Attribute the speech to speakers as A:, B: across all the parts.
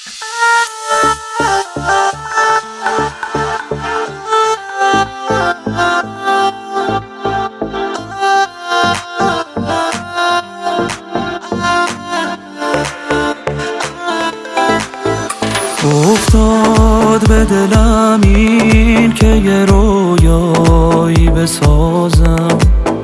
A: افتاد به دلم این که یه رویایی بسازم،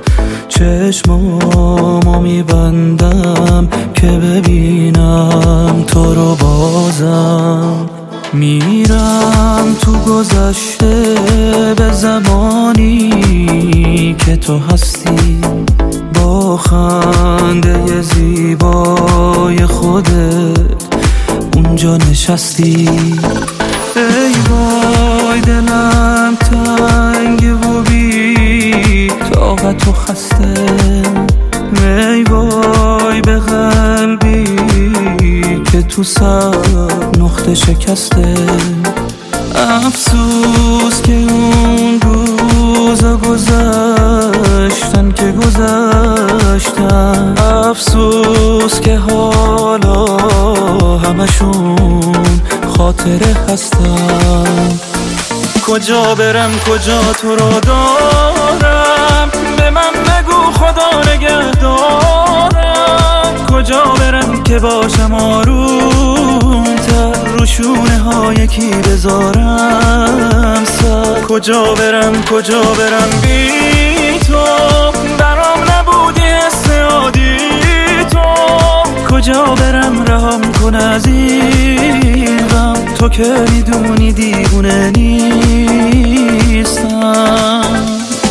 A: چشمامو میبندم که ببینم تو رو بازم. میرم تو گذشته به زمانی که تو هستی، با خنده زیبای خودت اونجا نشستی. ای وای دلم تنگ و بی طاقت و خسته، ای وای به قلبی که تو سر نقطه شکسته. افسوس که اون روزا گذشتن که گذشتن، افسوس که حالا همشون خاطره هستن. کجا برم کجا تو رو دارم، به من نگو خدا نگهدارم. کجا برم که باشم آروم‌تر، رو شونه ها یکی بذارم سر. کجا برم بی تو، برام نبودی حس عادی تو. کجا برم رهام کن از این غم، تو که میدونی دیوونه نیستم.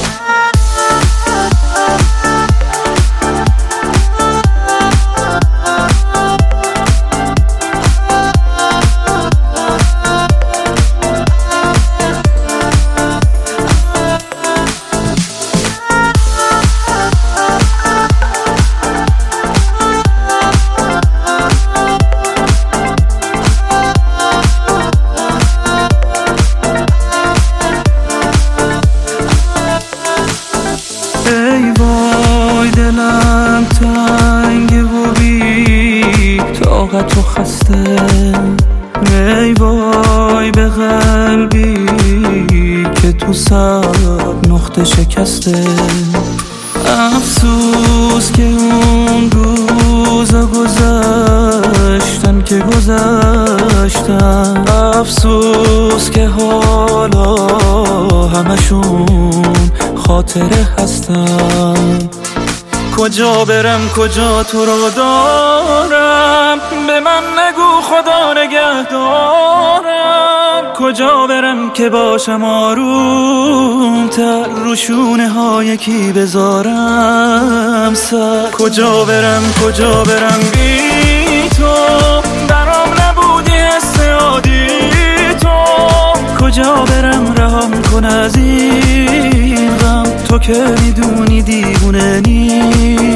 A: ای وای دلم تنگ و بی طاقت و خسته، ای وای به قلبی که تو سر نقطه شکسته. افسوس که اون روزا گذشتن که گذشتن، افسوس که حالا همشون خاطره هستن. کجا برم کجا تو رو دارم، به من نگو خدا نگهدارم. کجا برم که باشم آروم‌تر، رو شونه ها یکی بذارم سر. کجا برم بی تو، برام نبودی حس عادی تو. کجا برم رهام کن از این غم، تو که میدونی دیوونه نیستم.